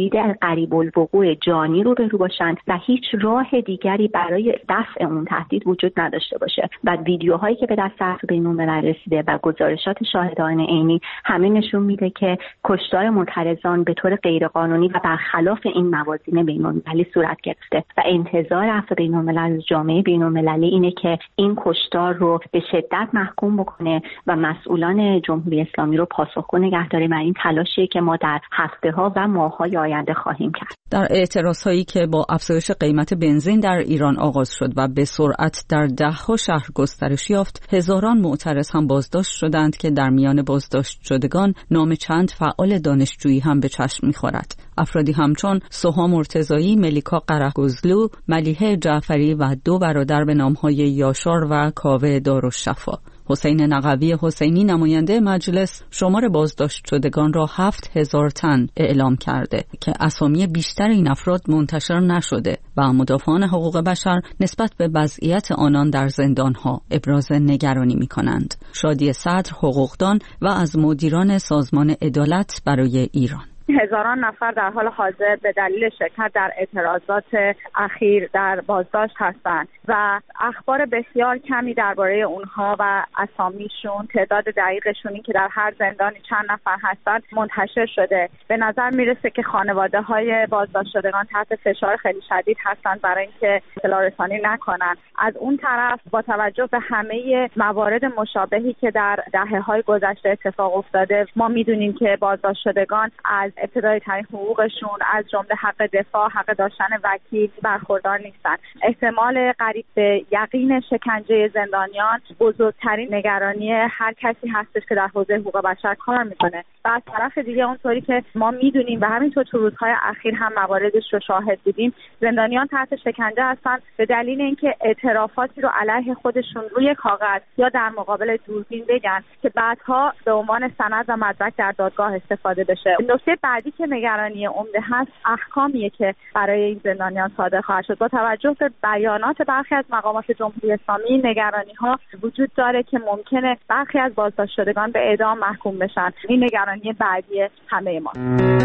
تهدید قریب الوقوع جانی روبرو باشند و هیچ راه دیگری برای دفع اون تهدید وجود نداشته باشه. و ویدیوهایی که به دست عفو بین‌الملل رسیده و گزارشات شاهدان عینی همه نشون میده که کشتار معترضان به طور غیرقانونی و برخلاف این موازین بین‌المللی صورت گرفته و انتظار عفو بین‌الملل از جامعه بین‌المللی اینه که این کشتار رو به شدت محکوم بکنه و مسئولان جمهوری اسلامی رو پاسخگو نگه داره و این تلاشیه که ما در هفته‌ها و ماه‌های آینده خواهیم کرد. در اعتراضهایی که با افزایش قیمت بنزین در ایران آغاز شد و به سرعت در ده‌ها شهر گسترش یافت، هزاران معترض هم بازداشت شدند که در میان بازداشت شدگان نام چند فعال دانشجویی هم به چشم می‌خورد. افرادی همچون سوها مرتضایی، ملیکا قره‌گزلو، ملیحه جعفری و 2 برادر به نام‌های یاشار و کاوه دارالشفا. حسین نقوی حسینی نماینده مجلس شمار بازداشت شدگان را 7000 تن اعلام کرده که اسامی بیشتر این افراد منتشر نشده و مدافعان حقوق بشر نسبت به وضعیت آنان در زندانها ابراز نگرانی می‌کنند. شادی صدر حقوقدان و از مدیران سازمان عدالت برای ایران: هزاران نفر در حال حاضر به دلیل شرکت در اعتراضات اخیر در بازداشت هستند و اخبار بسیار کمی درباره اونها و اسامیشون، تعداد دقیقشون که در هر زندانی چند نفر هستند منتشر شده. به نظر میرسه که خانواده‌های بازداشت شدگان تحت فشار خیلی شدید هستند برای اینکه اطلاع رسانی نکنن. از اون طرف با توجه به همه موارد مشابهی که در دهه‌های گذشته اتفاق افتاده، ما میدونیم که بازداشت شدگان از ابتدای ترین حقوقشون از جمله حق دفاع، حق داشتن وکیل برخوردار نیستن. احتمال قریب به یقین شکنجه زندانیان بزرگترین نگرانی هر کسی هستش که در حوزه حقوق بشر کار میکنه. و از طرف دیگه اونطوری که ما میدونیم و همینطور تو روزهای اخیر هم مواردش رو شاهد بودیم، زندانیان تحت شکنجه هستن به دلیل اینکه اعترافاتی رو علیه خودشون روی کاغذ یا در مقابل دوربین بگن که بعدها به عنوان سند و مدرک در دادگاه استفاده بشه. نکته بعدی که نگرانی عمده هست احکامیه که برای این زندانیان صادر خواهد شد. با توجه به بیانات برخی از مقامات جمهوری اسلامی، نگرانی ها وجود داره که ممکنه برخی از بازداشت شدگان به اعدام محکوم بشن. این نگرانی بعدی همه ما.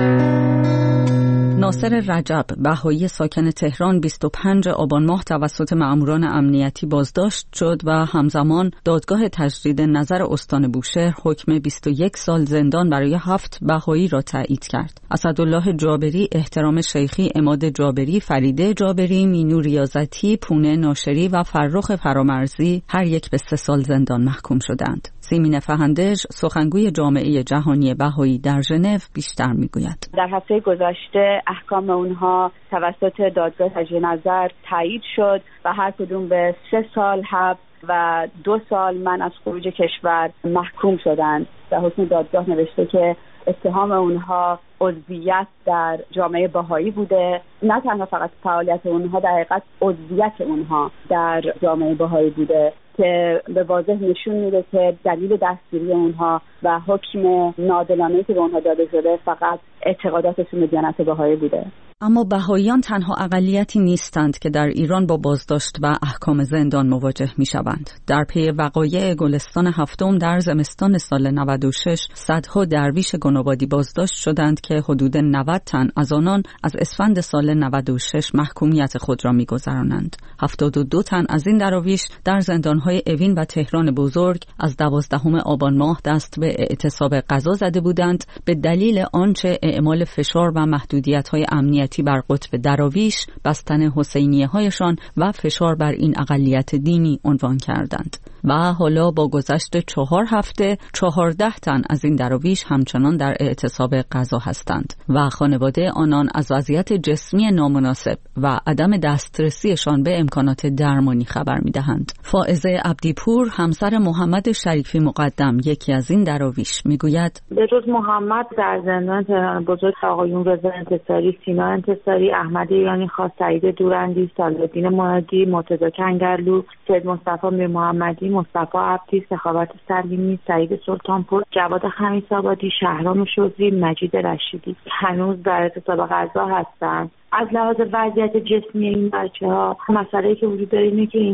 ناصر رجب، بهایی ساکن تهران، 25 آبان ماه توسط مأموران امنیتی بازداشت شد و همزمان دادگاه تجدید نظر استان بوشهر حکم 21 سال زندان برای 7 بهایی را تایید کرد. اسدالله جابری، احترام شیخی، عماد جابری، فریده جابری، مینو ریاضتی، پونه ناشری و فرخ فرامرزی هر یک به 3 سال زندان محکوم شدند. سیمین فهندج، سخنگوی جامعه جهانی بهایی در ژنو، بیشتر میگوید. در هفته گذشته احکام اونها توسط دادگاه تجدید نظر تایید شد و هر کدوم به 3 سال حبس و 2 سال منع از خروج کشور محکوم شدند. در حکم دادگاه نوشته که اتهام اونها عضویت در جامعه بهایی بوده، نه تنها فقط فعالیت اونها، در حقیقت عضویت اونها در جامعه بهایی بوده که به واضح نشون میده که دلیل دستگیری اونها و حکم ناعادلانه‌ای که به اونها داده شده فقط اعتقاداتشون به دیانت بهایی بوده. اما بهاییان تنها اقلیتی نیستند که در ایران با بازداشت و احکام زندان مواجه می‌شوند. در پی وقایع گلستان هفتم در زمستان سال 96 صدها درویش گنوبادی بازداشت شدند که حدود 90 تن از آنان از اسفند سال 96 محکومیت خود را می‌گذرانند. 72 تن از این دراویش در زندان‌های اوین و تهران بزرگ از 12 آبان ماه دست به اعتصاب قضا زده بودند به دلیل آنچه اعمال فشار و محدودیت‌های امنیتی بر قطب دراویش، بستن حسینیه‌هایشان و فشار بر این اقلیت دینی عنوان کردند. و حالا با گذشت 4 هفته 14 تن از این دراویش همچنان در اعتصاب قضا هستند و خانواده آنان از وضعیت جسمی نامناسب و عدم دسترسیشان به امکانات درمانی خبر می‌دهند. فائزه عبدیپور، همسر محمد شریفی مقدم، یکی از این دراویش، میگوید به جز محمد در زندان تهران بزرگ آقایون رضا انتصاری، سینا انتصاری، احمد ایرانی خاص، سعید دورندی، صالح‌الدین مرادی، مرتضی کنگرلو، سید مصطفی میر محمدی، مصطفی عبدی، سخاوت سلیمی، سعید سلطانپور، جواد خمیس‌آبادی، شهرام شوذی، مجید رشیدی هنوز در اعتصاب قضا هستند. از لحاظ وضعیت جسمی این بچه‌ها مسئله‌ای که وجود داره اینه که اینا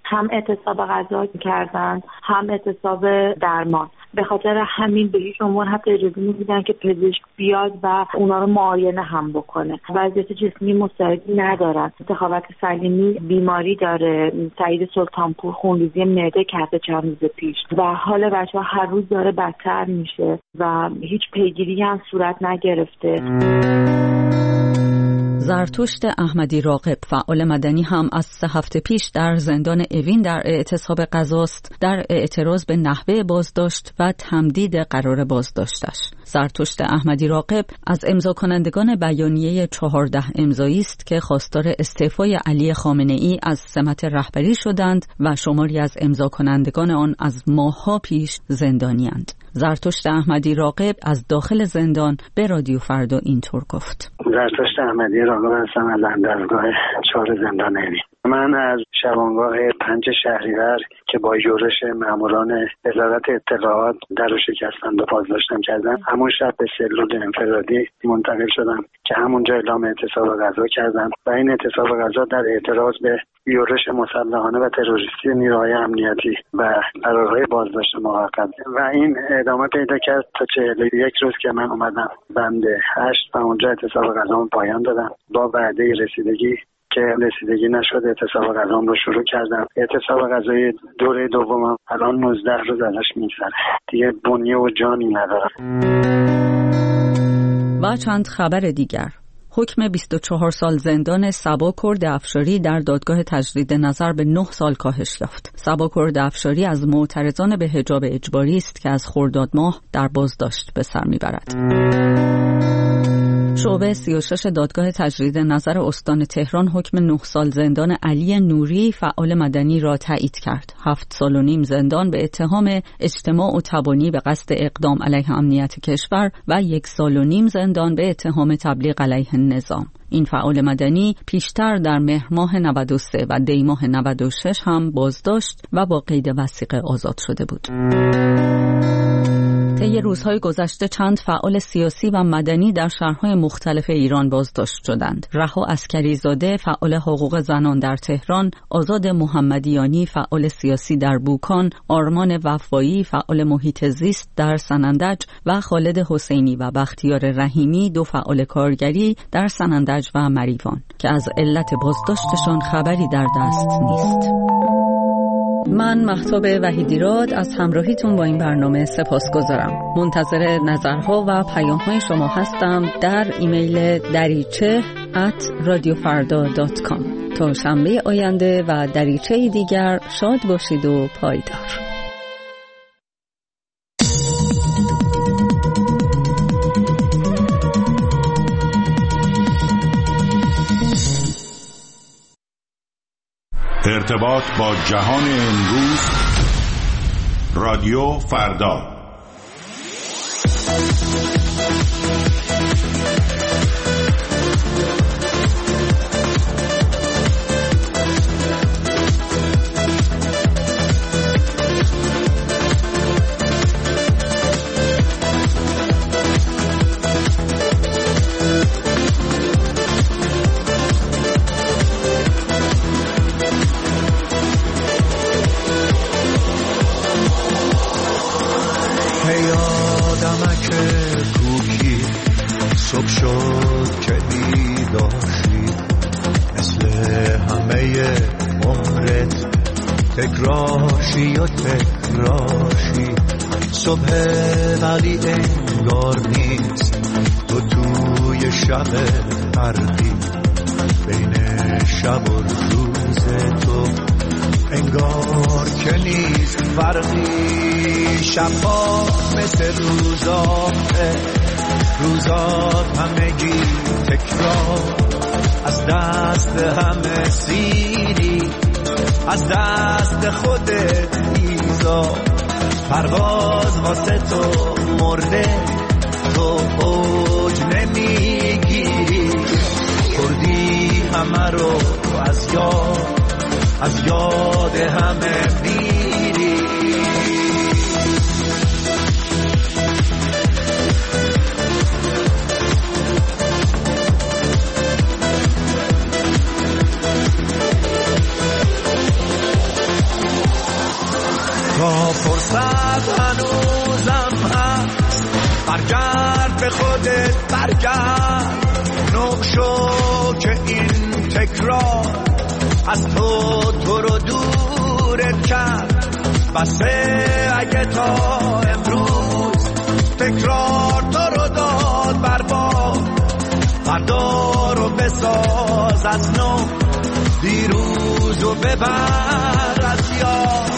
هم اعتصاب غذا کردن هم اعتصاب درمان. به خاطر همین به هیچ عنوان حتی اجازه نمیدن که پزشک بیاد و اونا رو معاینه هم بکنه. وضعیت جسمی مستعدی ندارن. سخاوت سلیمی بیماری داره، سعید سلطانپور خونریزی معده کرده چند روز پیش و حال بچه‌ها هر روز داره بدتر میشه و هیچ پیگیری هم صورت نگرفته. زرتشت احمدی راغب، فعال مدنی، هم از 3 هفته پیش در زندان اوین در اعتصاب غذاست در اعتراض به نحوه بازداشت و تمدید قرار بازداشتش. زرتشت احمدی راغب از امضا کنندگان بیانیه 14 امضایی است که خواستار استعفای علی خامنه‌ای از سمت رهبری شدند و شماری از امضا کنندگان آن از ماه‌ها پیش زندانی‌اند. زرتشت احمدی راغب از داخل زندان به رادیو فردا اینطور گفت: زرتشت احمدی راغب هستم از اندرگاه 4 زندان اوین. من از شبانگاه 5 شهریور که با یورش ماموران وزارت اطلاعات در رو شکستند و بازداشتم کردن، همون شب به سلول انفرادی منتقل شدم که همونجا اعلام اعتصاب غذا کردم و این اعتصاب غذا در اعتراض به یورش مسلحانه و تروریستی نیروهای امنیتی و قرارهای بازداشت موقت و این ادامه پیدا کرد تا 41 روز که من اومدم بند 8 و اونجا اعتصاب غذامو پایان دادم. با وعده رسیدگی که رسیدگی نشد اعتصاب غذام رو شروع کردم. اعتصاب غذای دوره دومم الان 19 روز ازش میگذره، دیگه بنیه و جانی ندارم. و چند خبر دیگر: حکم 24 سال زندان صبا کرد افشاری در دادگاه تجدید نظر به 9 سال کاهش یافت. صبا کرد افشاری از معترضان به حجاب اجباری است که از خرداد ماه در بازداشت به سر میبرد. شعبه 36 دادگاه تجدید نظر استان تهران حکم 9 سال زندان علی نوری، فعال مدنی، را تایید کرد. 7 سال و نیم زندان به اتهام اجتماع و تبانی به قصد اقدام علیه امنیت کشور و 1 سال و نیم زندان به اتهام تبلیغ علیه نظام. این فعال مدنی پیشتر در مهر ماه 93 و دی ماه 96 هم بازداشت و با قید وثیقه آزاد شده بود. طی روزهای گذشته چند فعال سیاسی و مدنی در شهرهای مختلف ایران بازداشت شدند. رها عسکریزاده، فعال حقوق زنان در تهران، آزاد محمدیانی، فعال سیاسی در بوکان، آرمان وفایی، فعال محیط زیست در سنندج و خالد حسینی و بختیار رحیمی، 2 فعال کارگری در سنندج و مریوان که از علت بازداشتشان خبری در دست نیست. من مهتاب وحیدیراد از همراهیتون با این برنامه سپاسگزارم. منتظر نظرها و پیام‌های شما هستم در ایمیل dariche@radiofarda.com. تا شنبه آینده و دریچه‌ای دیگر شاد باشید و پایدار. ارتباط با جهان امروز، رادیو فردا. صبح شد که بیداشی، مثل همه عمرت تکراشی و تکراشی. صبح ولی انگار نیست، تو توی شب فرقی، بین شب و روز تو انگار که نیست فرقی. شبها مثل روزات همگی تکرار، از دست همه سیری، از دست خودت ایزا. پرواز واسه تو مرده، تو اوج نمیگیری، کردی همه رو از یاد همه میری. به خودت برگرد، نق شو که این تکرار از تو رو دورت کرد. بسه اگه تا امروز تکرار تو رو داد برباد، فردا رو بساز از نو، دیروز رو ببر از یاد.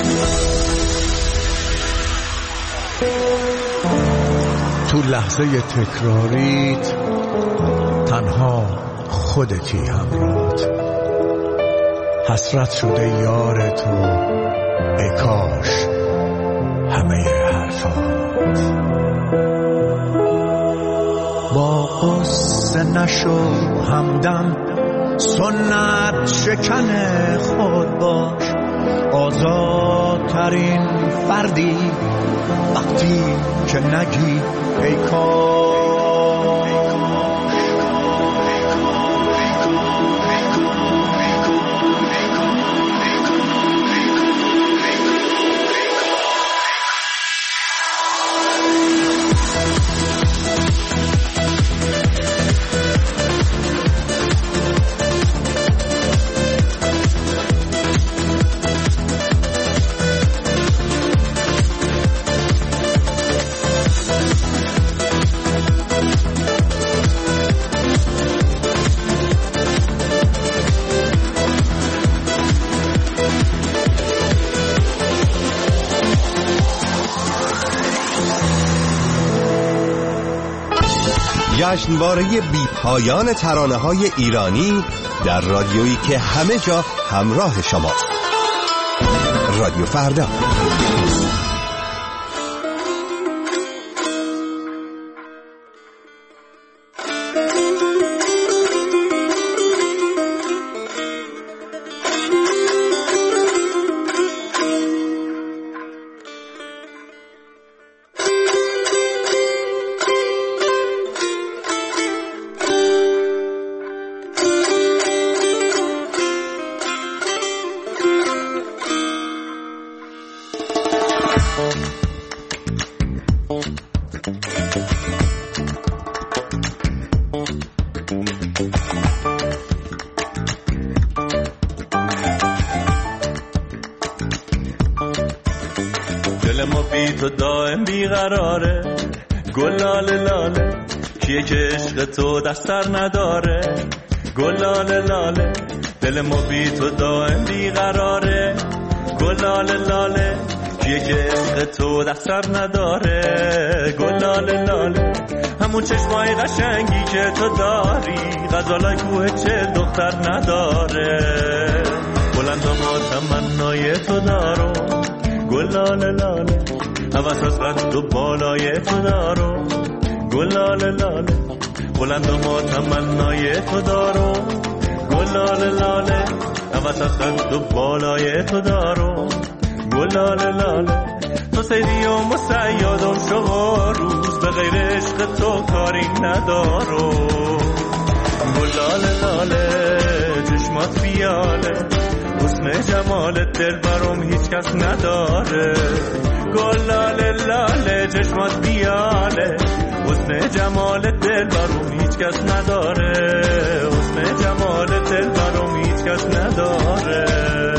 تو لحظه تکراریت تنها خودتی همراهت، حسرت شده یار تو ای کاش همه حرفات. با قصه نشو همدم، سنت شکن خود باش، آزادترین فردی وقتی که نگی ای کاش. جشنواره بی پایان ترانه‌های ایرانی در رادیویی که همه جا همراه شماست. رادیو فردا. دل ما بی تو دائم بیقراره، گلاله لاله کیه که عشق تو دستر نداره. گلاله لاله دل ما بی تو دائم بیقراره، گلاله لاله کیه که عشق تو دستر نداره. گلاله لاله همون چشمای قشنگی که تو داری، غزالای کوه چه دختر نداره. بلند ما تمنای تو دارو، گلاله لاله حوث از قد و بالای تو دارو. گلاله لاله بلند ما تمنای تو دارو، گلاله لاله حوث از قد و بالای تو دارو. گلاله لاله تو سیدی و مسیادم شما روز، به غیر عشق تو کاری ندارو. گلاله لاله چشمات بیاله، حسن جمال دل برام هیچ کس نداره. گلاله لاله چشمات بیاله، حسن جمال دل برام هیچ کس نداره. حسن جمال دل برام هیچ کس نداره.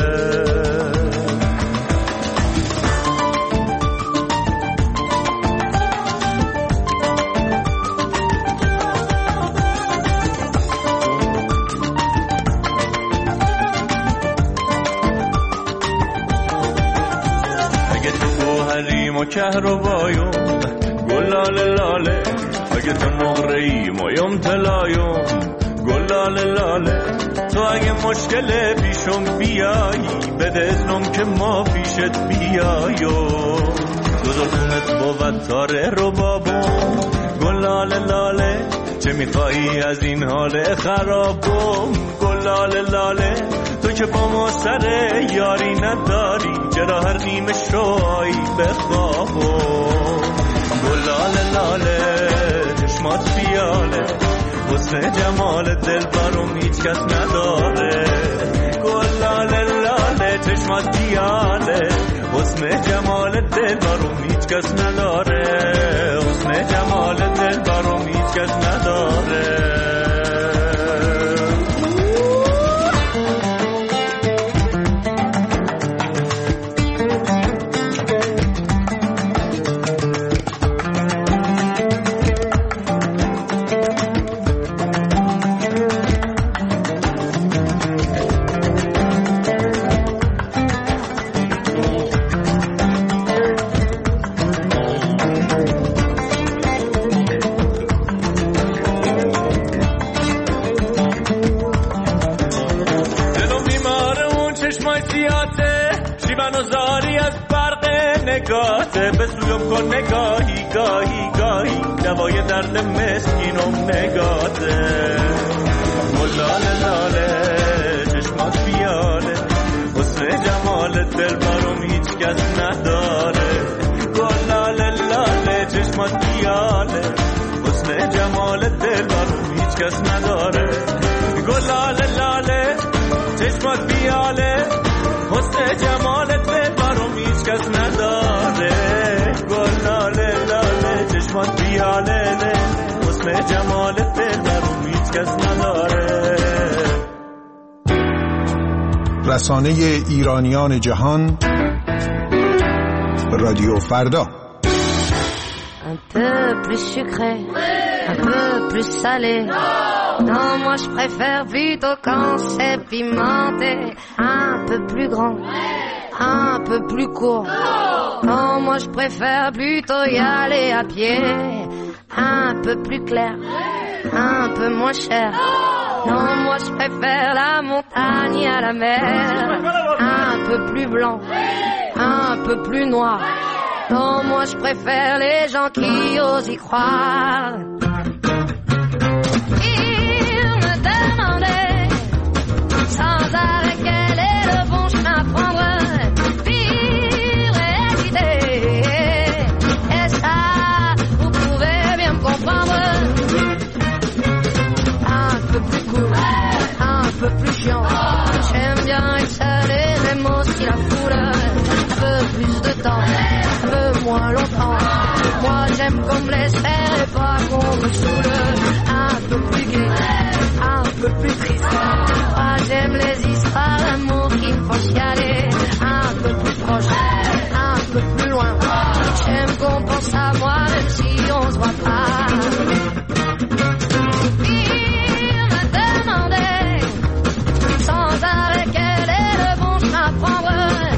و کهربایون گلاله لاله، اگه تو مغرهی مایم تلایون. گلاله لاله تو اگه مشکل پیشم بیایی، بده اذنم که ما پیشت بیایو. دلونت بود تاره رو بابون. گلاله لاله چه میخوایی از این حال خرابم. گلاله لاله تو که با ما سر یاری نداری، چرا هر نیمه شوی بخوابم. گلاله لاله چشمات بیاله، حسن جمال دل برام هیچ کس نداره. گلاله لاله چشمات بیاله، حسن جمال دل برام هیچ کس نداره. حسن جمال دل هیچکس نداره. به سویم کن نگاهی گاهی گاهی دوای درد مسکینم نگاته. گلاله لاله چشمات پیاله حسن جمالت دل برام هیچ کس نداره. گلاله لاله چشمات پیاله حسن جمالت دل برام هیچ کس نداره. گلاله لاله چشمات پیاله حسن جمالت دل برام هیچ کس نداره. گلاله لاله چشمات پیاله حسن جمالت دل برام هیچ کس نداره. رسانه ایرانیان جهان رادیو فردا. Un peu plus sucré, un peu plus salé. Non, moi je préfère plutôt quand c'est pimenté. Un peu plus grand, un peu plus court. Non, moi je préfère plutôt y aller à pied. Un peu plus clair, un peu moins cher. Non, moi je préfère la montagne à la mer. Un peu plus blanc, un peu plus noir. Non, moi je préfère les gens qui osent y croire. Ils me demandaient sans arrêt quel est le bon chemin à prendre. Vivre et quitter. Et ça, vous pouvez bien me comprendre. Un peu plus court, un peu plus chiant. J'aime bien être seul et j'aime aussi la foule. Un peu plus de temps, un peu moins longtemps. Moi j'aime qu'on me laisse faire et pas qu'on me saoule. Un peu plus gai, un peu plus triste. Moi j'aime les histoires d'amour qui me font chialer. Un peu plus proche, un peu plus loin. J'aime qu'on pense à moi même si on se voit pas. Il me demandait sans arrêt quel est le bon chemin à prendre.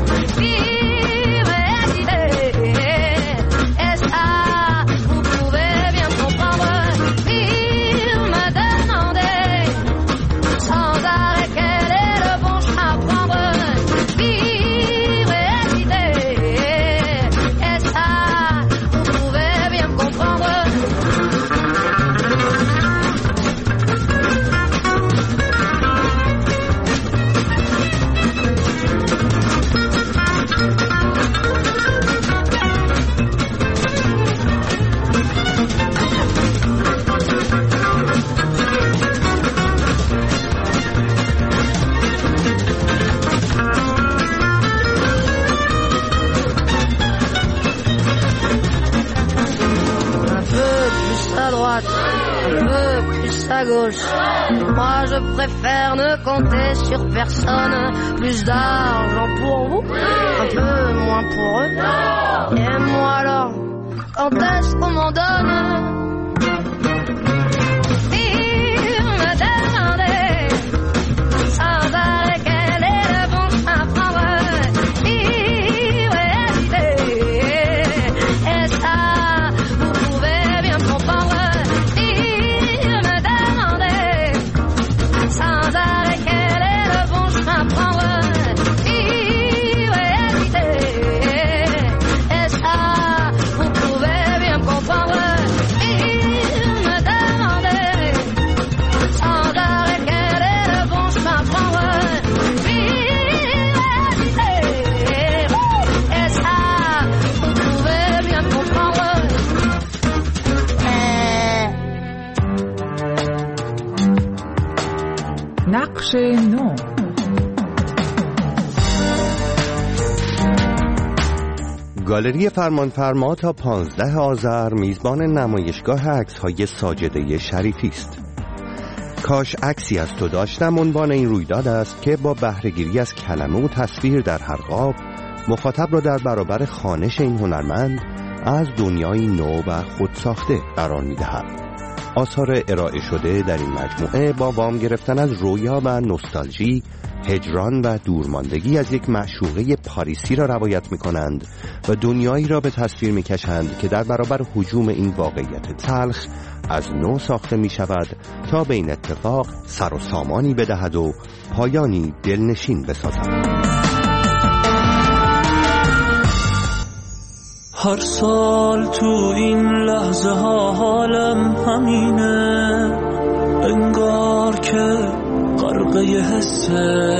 À gauche, moi je préfère ne compter sur personne. Plus d'argent pour vous, un peu moins pour eux. Et moi alors, quand est-ce qu'on m'en donne? Il me demandait sans arrêt quel est le bon chemin à prendre. Vivre et hésiter. Et ça, vous pouvez bien me comprendre. Sans arrêt quel est le bon chemin à prendre. Vivre et hésiter. Et ça, vous pouvez bien me comprendre. Il me demandait sans arrêt quel est le bon chemin à prendre. Vivre et hésiter. Et ça, vous pouvez bien me comprendre. نقش نو. گالری فرمانفرما تا 15 آذر میزبان نمایشگاه عکس‌های ساجده شریفی است. کاش عکسی از تو داشتم عنوان این رویداد است که با بهره‌گیری از کلمه و تصویر در هر قاب مخاطب را در برابر خوانش این هنرمند از دنیای نو و خودساخته قرار می‌دهد. آثار ارائه شده در این مجموعه با وام گرفتن از رویا و نوستالژی، هجران و دورماندگی از یک معشوقه پاریسی را روایت می‌کنند و دنیایی را به تصویر می‌کشند که در برابر هجوم این واقعیت تلخ از نو ساخته می‌شود تا به این اتفاق سر و سامانی بدهد و پایانی دلنشین بسازد. هر سال تو این لحظه ها حالم همینه، انگار که غرقه حس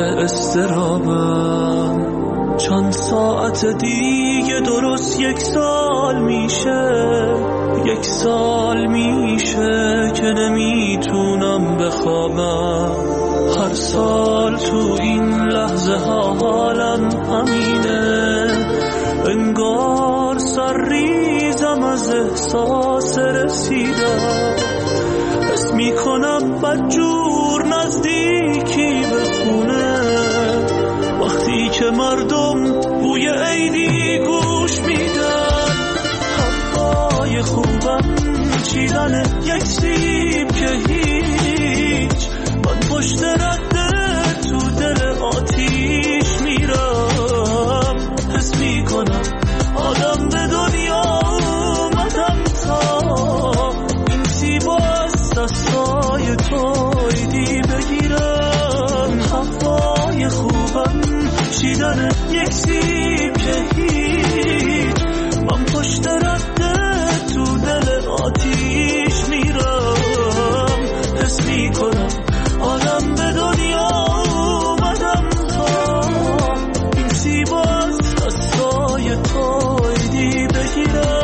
استرابم. چند ساعت دیگه درست 1 سال میشه، 1 سال میشه که نمیتونم بخوابم. هر سال تو این لحظه ها حالم همینه، انگار سر ریزم از احساس رسیدم. حس میکنم بدجور نزدیکی به خونه، وقتی که مردم بوی عیدی گوش میدن. هوای خوبم چیدن 1 سیب که هیچ، من پشت رده تو دل آتیش میرم. حس میکنم آدم به دنیا اومدم تا این سیب از دستای تو ایدی بگیرم. هوای خوبم چیدن 1 سیب که هیچ، من پشت رده تو دل آتیش میرم. حس میکنم آدم به دنیا اومدم تا این سیب از دستای تو ایدی بگیرم.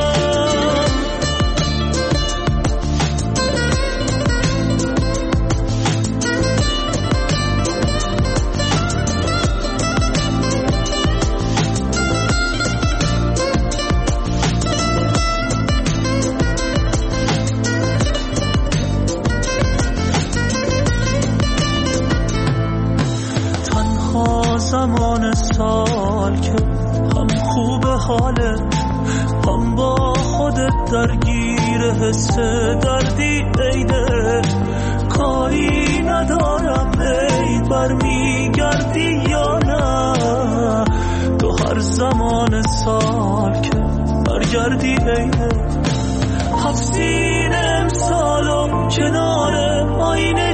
زمان سال که هم خوب حاله، هم با خودت درگیر حس دردی عیده. کاری ندارم عید برمیگردی یا نه، تو هر زمان سال که برگردی عیده. هفتین امسالم کنار آینه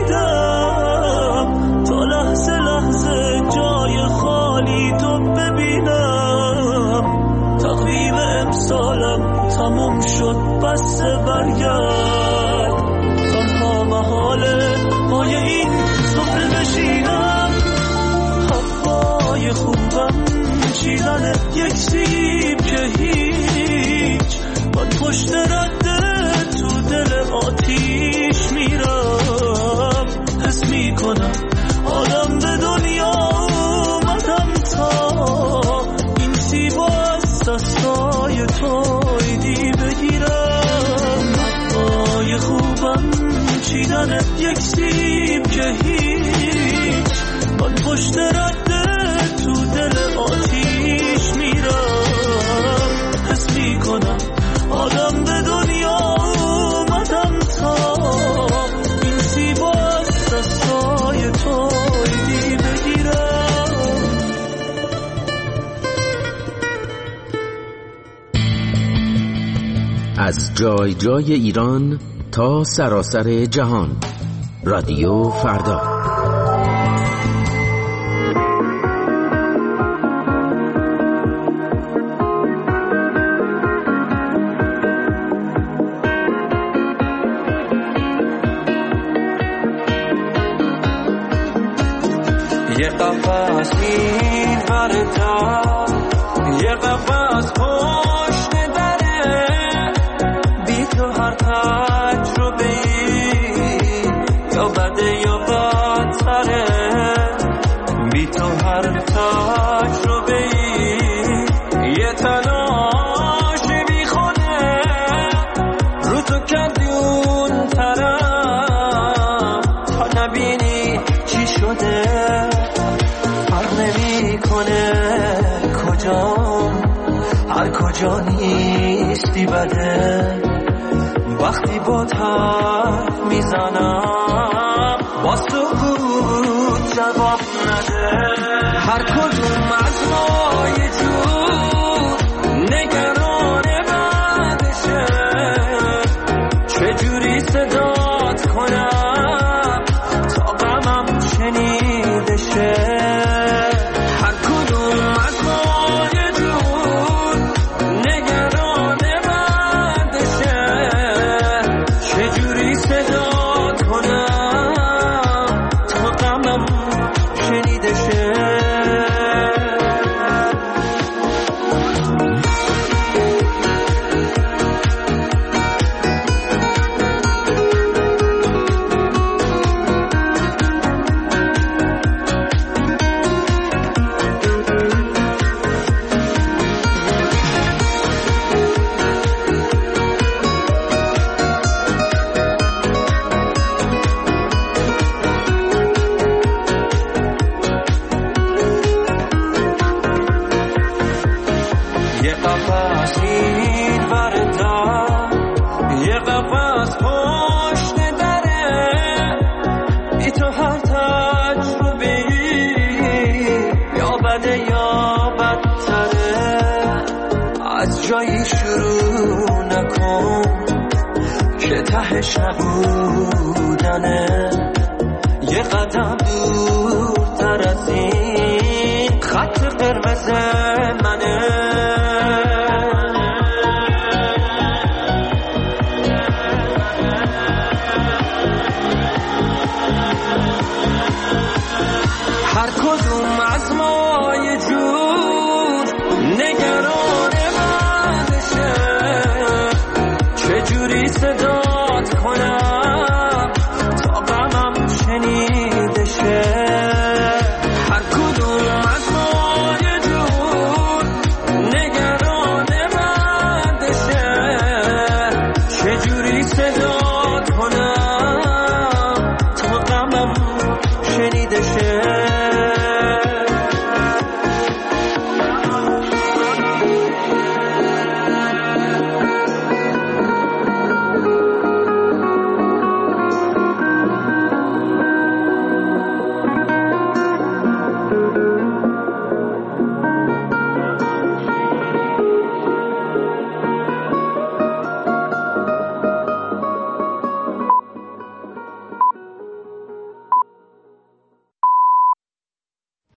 چیدم تا لحظه لحظه جای خالی تو ببینم. تقویم امسالم تموم شد بس برگرد، تنها محاله پای این سفره بشینم. هوای خوبم چیدن 1 سیب که هیچ، من پشت رده تو دل آتیش میرم. حس میکنم آدم به دنیا اومدم تا این سیب از دستای تو ایدی بگیرم. هوای خوبم چیدن 1 سیب که هیچ، من پشت رده تو دل آتیش میرم. حس میکنم آدم به دنیا اومدم تا این سیب از دستای تو ایدی بگیرم. از جای جای ایران تا سراسر جهان، رادیو فردا. یه قفص این ورتا، یه قفص پشت دره، بی تو هر تجربه‌ای یا بده یا بدتره. بی تو هر تجربه‌ای یه تنها بده وقتی با حرف میزنم با سکوت جواب نده. هر کدوم از ما یه جور نگران بعدشه، چجوری صدات کنم تا غمم شنیده شه. هر کدوم از ما یه جور نگران بعدشه، چجوری صدات کنم تا غمم شنیده شه. جایی شروع نکن که تهش نبودنه، یه قدم دورتر از این خط قرمز منه. هر کدوم از ما